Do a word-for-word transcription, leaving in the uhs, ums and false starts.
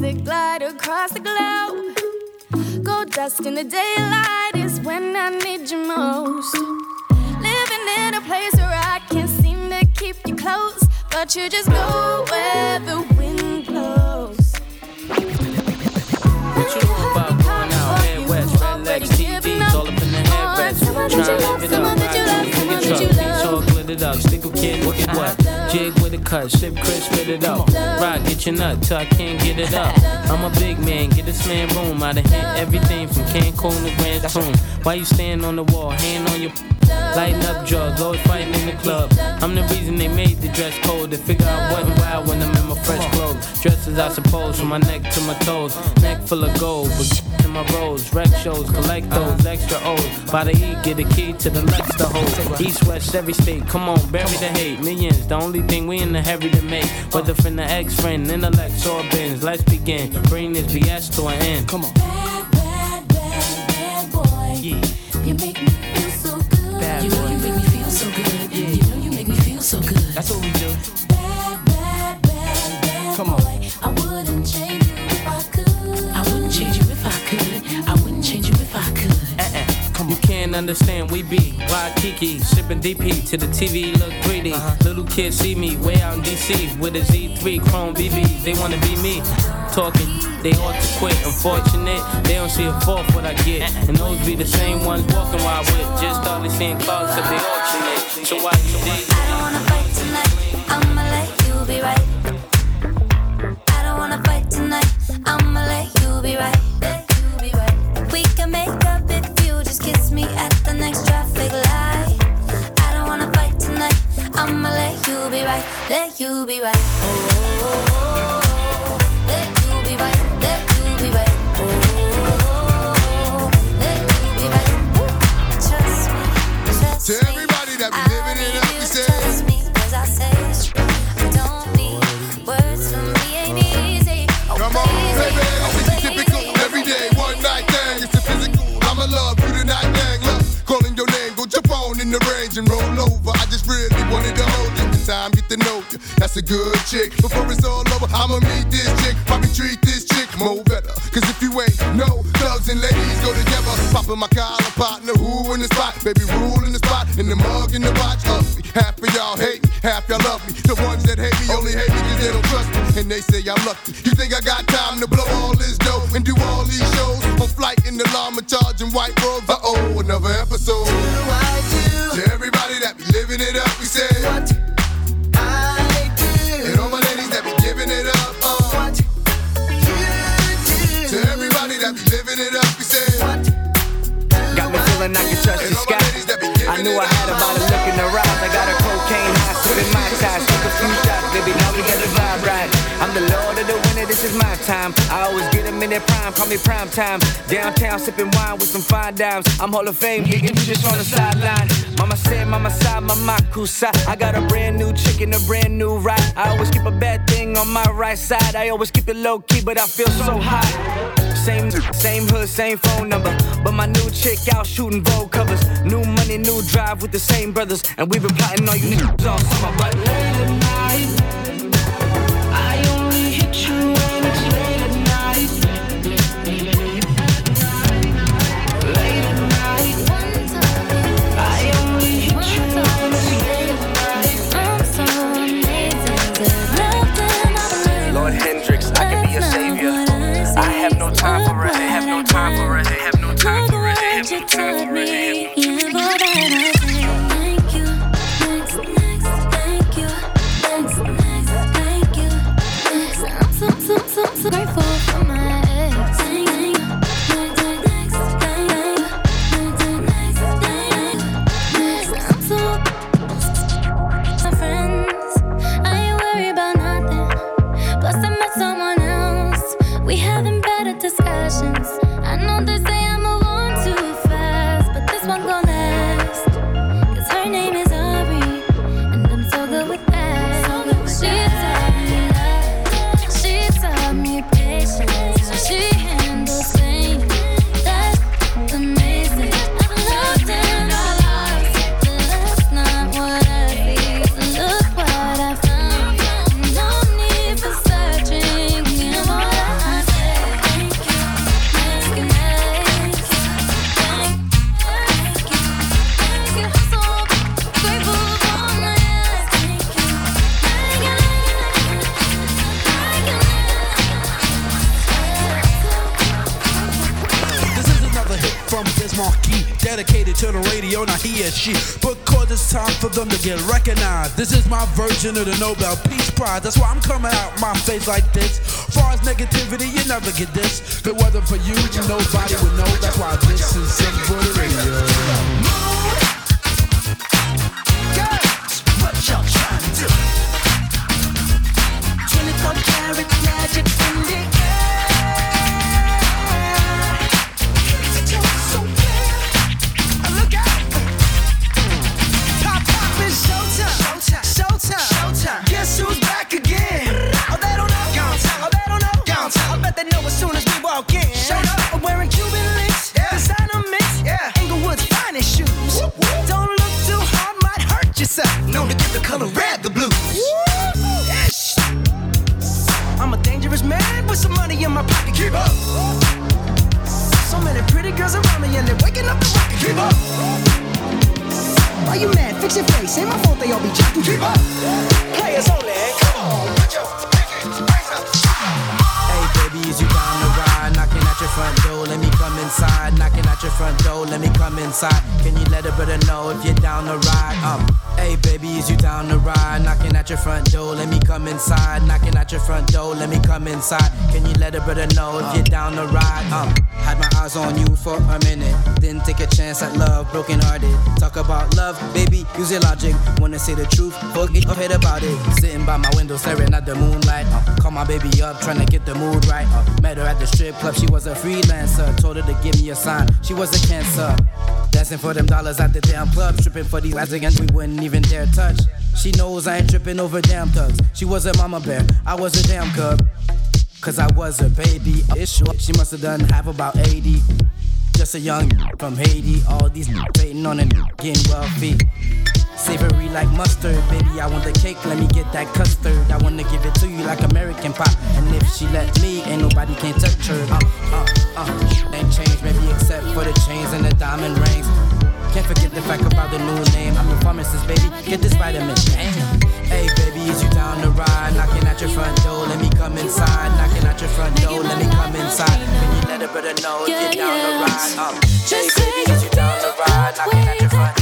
that glide across the globe. Gold dust in the daylight is when I need you most. Living in a place where I can't seem to keep you close, but you just go where the wind blows. What you know about going out head west, red legs, T Vs, all up in the headrest. Trying to live it up, ride in the truck, beats all glittered up, stick a kid, look at what? Jig with a cut, sip crisp, spit it up. Ride, get your nut till I can't get it up. I'm a big man, get this man room. I done hit everything from Cancun to Grand Tune. Why you stand on the wall, hand on your lighting up drugs, always fighting in the club. I'm the reason they made the dress code. They figure out what and why when I'm in my fresh clothes. Dresses I suppose, from my neck to my toes. Neck full of gold, but in my rolls. Rec shows, collect those extra O's. By the E, get a key to the Lex to hold. East, west, every state, come on, bury the hate. Millions, the only thing we in the hurry to make. Whether from the ex-friend, intellect, or bins. Let's begin, bring this B S to an end. Come on. Bad, bad, bad, bad boy. Yeah. You make me feel so good. Bad you know boy. You make me feel so good. Yeah. You know you make me feel so good. That's what we do. Bad, bad, bad, bad Come on. boy. I wouldn't change you if I could. I wouldn't change you if I could. I wouldn't change you if I could. Uh-uh. Come on. You can't understand, we be Waikiki, sipping D P to the T V look greedy. Uh-huh. Little kids see me way out in D C with a Z three Chrome B Bs. They wanna be me. Talking, they ought to quit. Unfortunate, they don't see a fault what I get. And those be the same ones walking while I whip. Just started seeing cars cause they alternate. So why you did? I don't wanna fight tonight, I'ma let you be right. I don't wanna fight tonight, I'ma let you be right. Let you be right. We can make up if you just kiss me at the next traffic light. I don't wanna fight tonight, I'ma let you be right. Let you be right. Oh, oh, oh, oh. To everybody that be living it up, we say trust me, cause I say I don't need words for me, ain't easy. Oh, come on, baby, always be typical. Every day, one night thing, it's a physical. I'ma love you tonight, gang. Look, calling your name, go jump on in the range and roll over. I just really wanted to hold you. The time get to know you, that's a good chick. Before it's all over, I'ma meet this chick. Probably treat this chick more better. Cause if you ain't no thugs and ladies go together. Popping my collar partner, who in the spot? Baby, rule in the spot, in the mug, in the watch. Ugly. Half of y'all hate me, half y'all love me. The ones that hate me only hate me cause they don't trust me. And they say I'm lucky. You think I got time to blow all this dough and do all these shows? On flight in the llama, charging white robes. Uh-oh, another episode. Do I do? To everybody that be living it up, we say what I do. And all my ladies that be giving it up. Uh, what you do. To everybody that be living it up, we say what got me feeling I can trust the sky. I knew I had about a look in the eyes. I got a cocaine high, sipping my ties. Took a few shots, baby, now we got the vibe right. I'm the lord of the winter, this is my time. I always get them in their prime, call me prime time. Downtown sipping wine with some fine dimes. I'm Hall of Fame, nigga, you just on the sideline. Mama said, mama side, mama kusa. I got a brand new chick and a brand new ride. I always keep a bad thing on my right side. I always keep it low key, but I feel so hot. Same, same hood, same phone number. But my new chick out shooting Vogue covers. New money, new drive with the same brothers. And we've been plotting all you niggas all summer. But late at night, I only hit you when it's late at night. Late at night, I only hit you when it's late at night. I'm so amazing. Lord Hendrix, I can be a savior. I have no time for it, have no time for it, have no time for it, have no time for it. Thank you, next, next, thank you, next, next, thank you, next. I'm so, so, so, so grateful for my ex. Thank you, next, next, thank you, next, next, thank you, next. I'm so, my friends, I ain't worried about nothing. Plus I met someone else. We having better discussions. I know they say I move on too fast, but this one gon' last. Cause her name is Ari, and I'm so good with that. She taught me love, she taught me patience. this marquee, dedicated to the radio, not he or she. Because it's time for them to get recognized. This is my version of the Nobel Peace Prize. That's why I'm coming out my face like this. Far as negativity, you never get this. If it wasn't for you, nobody would know. That's why this is Simple Radio. Girls, what y'all trying to do? twenty-four karat magic in the air. It's just so clear. Look out! Pop pop is showtime. Showtime. Showtime. Showtime. Guess who's back again? Oh, they don't know. Gone time. Oh, they don't know. Gone time. I bet they know as soon as we walk in. Showed up. I'm wearing Cuban links. Yeah. Designer mix. Yeah. Inglewood's finest shoes. Whoop, whoop. Don't look too hard, might hurt yourself. Known to give the color red the blues. Ish. I'm a dangerous man with some money in my pocket. Keep up. So many pretty girls around me and they're waking up the rocket. Keep up. Why you mad? Fix your face. Ain't my fault they all be jacking. Keep up. Players only. Come on, put your pinky rings up. Hey baby, is you down the ride? Knocking at your front door, let me come inside. Knocking at your front door, let me come inside. Can you let a brother know if you're down the ride? Um, hey baby, is you down the ride? Knocking at your front door, let me come inside. Knocking at your front door, let me come inside. Can you let a brother know if you're down the ride? Um, had my eyes on you for a minute, didn't take a chance at love, broken hearted. Talk about love, baby, use your logic. Wanna say the truth, forget your head about it. Sitting by my window, staring at the moonlight. Uh, call my baby up, trying to get the mood right. Uh, met her at the strip club, she was a freelancer. Told her to give me a sign, she was a cancer. Dancing for them dollars at the damn club, tripping for these lads again we wouldn't even dare touch. She knows I ain't tripping over damn thugs. She was a mama bear, I was a damn cub. Cause I was her baby. She must have done half about eighty. Just a young from Haiti. All these waiting on and getting wealthy. Savory like mustard, baby, I want the cake, let me get that custard. I wanna give it to you like American pop. And if she let me, ain't nobody can touch her. Uh, uh, uh, ain't changed, maybe except for the chains and the diamond rings. Can't forget the fact about the new name. I'm the pharmacist, baby, get this vitamin. Damn. Hey baby, is you down the ride? Knocking at your front door, let me come inside. Knocking at your front door, let me come inside. Can you let a brother know if you're down the ride? Um, hey baby, is you down the ride? Knocking at your front door.